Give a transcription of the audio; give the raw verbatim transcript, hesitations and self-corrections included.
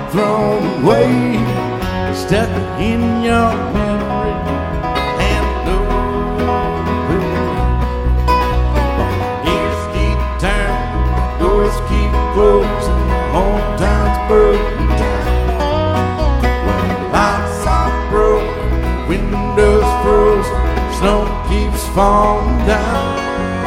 thrown away, stuck in your memory and over. Gears keep turning, doors keep closing, hometown's broken down. When the lights are broken, windows frozen, snow keeps falling down.